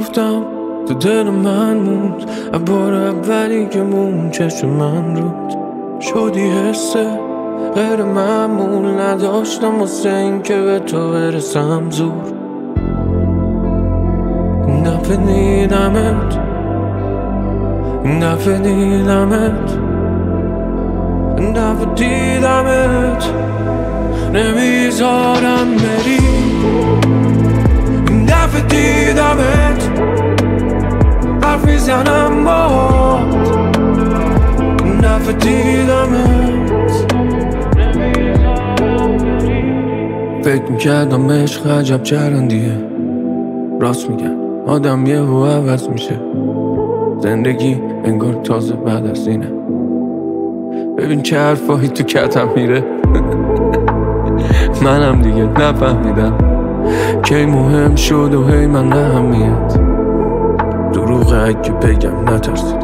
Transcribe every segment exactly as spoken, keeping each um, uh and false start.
گفتم تو دل من موند، بار اولی که مون چشم من رود شدی حسه غیر معمول، نداشتم واسه این که به تو برسم زور. دفعه دیدمت دفعه دیدمت دفعه دیدمت نمیذارم بری. دفعه دیدمت حرف میزنم با دفعه دیدمت فکر میکردم عشق عجب چرندیه، راست میگن آدم یه هو عوض میشه، زندگی انگار تازه بعد از اینه. ببین چه حرفایی تو کتم میره منم دیگه نفهمیدم کی مهم شد و هی من اهمیت. دروغ اگه بگم نترسیدم،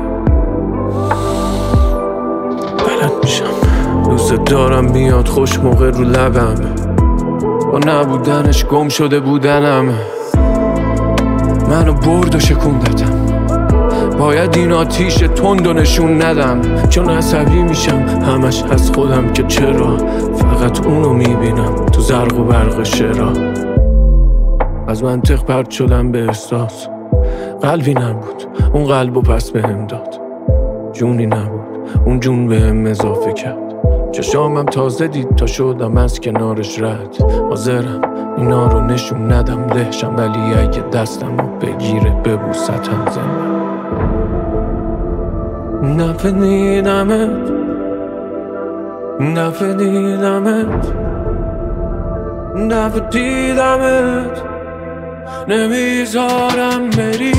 بلد میشم دوست دارم میاد خوش موقع رو لبم، با نبودنش گم شده بودنم. منو برد و شکوندتم، باید این آتیش تند و نشون ندم، چون عصبی میشم همش از خودم که چرا فقط اونو میبینم تو زرق و برق شعرها. از منطق پرت شدم به احساس، قلبی نبود اون قلبو پس بهم داد، جونی نبود اون جون بهم اضافه کرد. چشامم تازه دید تا شدم از کنارش رد، حاضرم اینا رو نشون ندم دهشم، ولی اگه دستم رو بگیره ببوستم زنم. دفعه دیدمت دفعه دیدمت دفعه دیدمت نمیذارم بری.